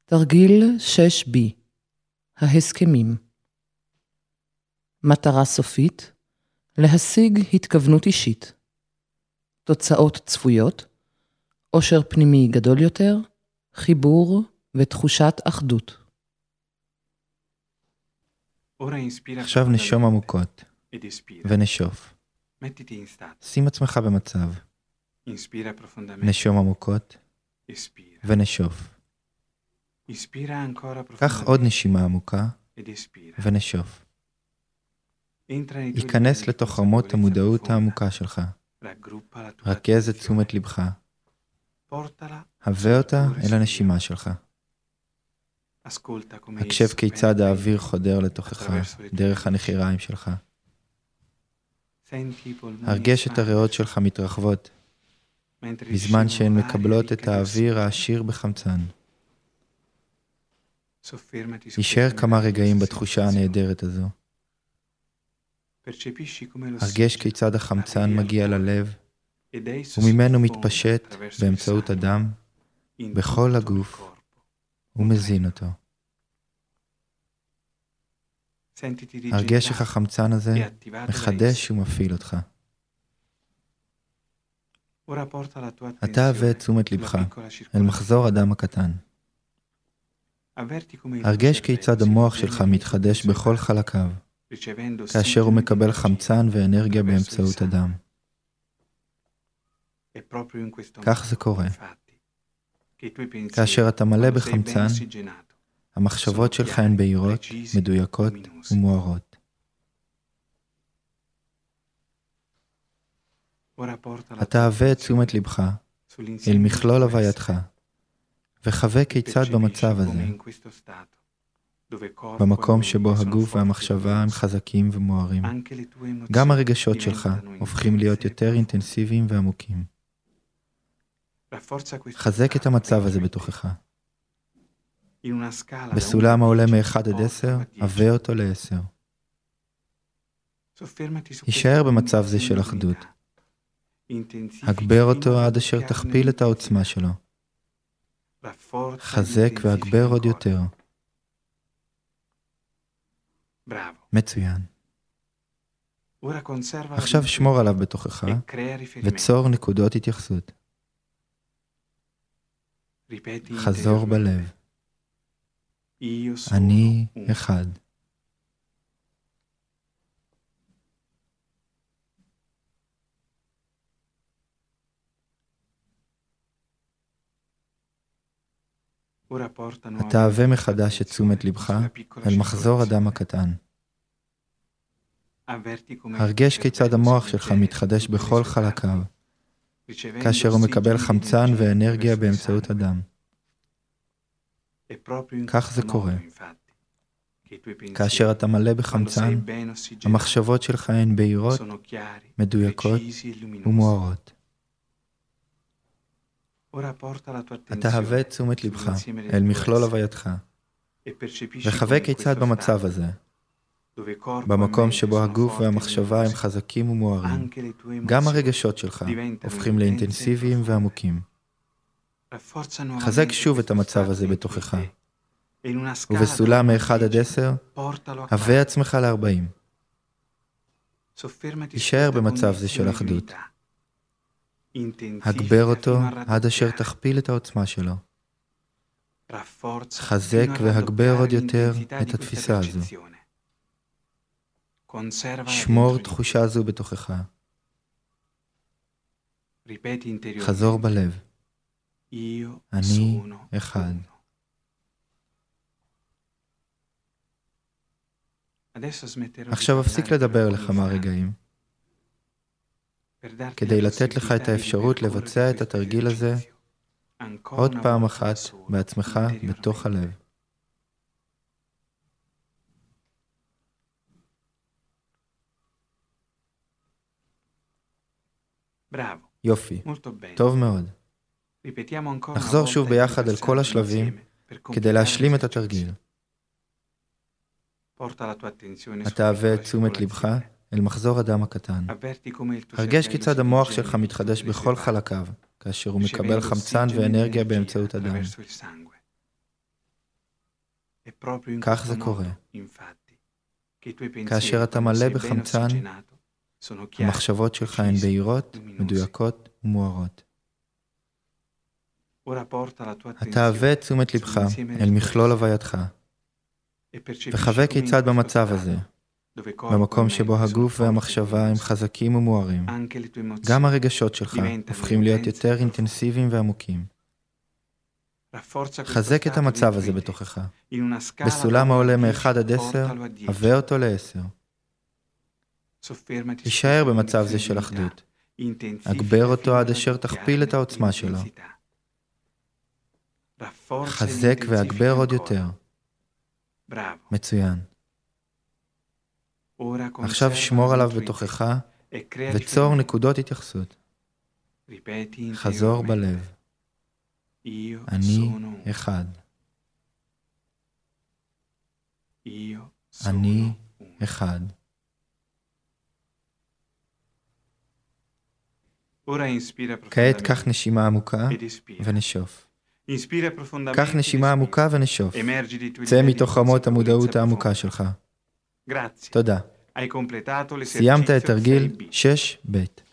תרגיל 6B, ההסכמים. מטרה סופית, להשיג התכוונות אישית. תוצאות צפויות, עושר פנימי גדול יותר, חיבור ותחושת אחדות. עכשיו נשום עמוקות ונשוף. שים עצמך במצב. נשום עמוקות ונשוף. קח עוד נשימה עמוקה ונשוף. היכנס לתוך רמות המודעות העמוקה שלך. רכז את תשומת לבך. הבא אותה אל הנשימה שלך. הקשב כיצד האוויר חודר לתוכך דרך הנחיריים שלך. הרגש את הריאות שלך מתרחבות, בזמן שהן מקבלות את האוויר העשיר בחמצן. יישאר כמה רגעים בתחושה הנהדרת הזו. הרגש כיצד החמצן מגיע ללב, וממנו מתפשט באמצעות הדם, בכל הגוף, ומזין אותו. הרגש איך החמצן הזה מחדש ומפעיל אותך. אתה הבא את תשומת לבך אל מחזור הדם הקטן. הרגש כיצד המוח שלך מתחדש בכל חלקיו, כאשר הוא מקבל חמצן ואנרגיה באמצעות הדם. כך זה קורה. כאשר אתה מלא בחמצן, המחשבות שלך הן בהירות, מדויקות ומוארות. אתה הבא את תשומת לבך אל מכלול הווייתך, וחווה כיצד במצב הזה, במקום שבו הגוף והמחשבה הם חזקים ומוארים, גם הרגשות שלך הופכים להיות יותר אינטנסיביים ועמוקים. חזק את המצב הזה בתוכך. בסולם העולה מ-1 עד 10, הבא אותו ל-10. יישאר במצב זה של אחדות. הגבר אותו עד אשר תכפיל את העוצמה שלו. חזק והגבר עוד יותר. מצוין. עכשיו שמור עליו בתוכך וצור נקודות התייחסות. חזור בלב. אני אחד. אתה הבא מחדש את תשומת לבך אל מחזור הדם הקטן. הרגש כיצד המוח שלך מתחדש בכל חלקיו, כאשר הוא מקבל חמצן ואנרגיה באמצעות הדם. כך זה קורה. כאשר אתה מלא בחמצן, המחשבות שלך הן בהירות, מדויקות ומוארות. אתה הבא את תשומת לבך אל מכלול הווייתך, וחווה כיצד במצב הזה, במקום שבו הגוף והמחשבה הם חזקים ומוארים, גם הרגשות שלך הופכים לאינטנסיביים ועמוקים. חזק שוב את המצב הזה בתוכך, ובסולם מ-1 עד 10, הבא עצמך ל-40. יישאר במצב זה של אחדות. הגבר אותו עד אשר תכפיל את העוצמה שלו. חזק והגבר עוד יותר את התפיסה הזו. שמור תחושה זו בתוכך. חזור בלב. אני אחד. עכשיו אפסיק לדבר לכמה רגעים, כדי לתת לך את האפשרות לבצע את התרגיל הזה עוד פעם אחת בעצמך בתוך הלב. יופי, טוב מאוד. נחזור שוב ביחד על כל השלבים כדי להשלים את התרגיל. אתה הבא את תשומת לבך אל מחזור הדם הקטן. הרגש כיצד המוח שלך מתחדש בכל חלקיו, כאשר הוא מקבל חמצן ואנרגיה באמצעות הדם. כך זה קורה. כאשר אתה מלא בחמצן, המחשבות שלך הן בהירות, מדויקות ומוארות. התהווה את תשומת לבך אל מכלול הווייתך, וחווה כיצד במצב הזה, במקום שבו הגוף והמחשבה הם חזקים ומוארים, גם הרגשות שלך הופכים להיות יותר אינטנסיביים ועמוקים. חזק את המצב הזה בתוכך. בסולם העולה מ-1 עד 10, הבא אותו ל-10. תישאר במצב זה של אחדות. אגבר אותו עד אשר תכפיל את העוצמה שלו. חזק ואגבר עוד יותר. מצוין. עכשיו שמור עליו בתוכך וצור נקודות התייחסות. חזור בלב. אני אחד. אני אחד. כעת קח נשימה עמוקה ונשוף. קח נשימה עמוקה ונשוף. צא מתוך רמות המודעות העמוקה שלך. תודה. סיימת את תרגיל 6 ב'.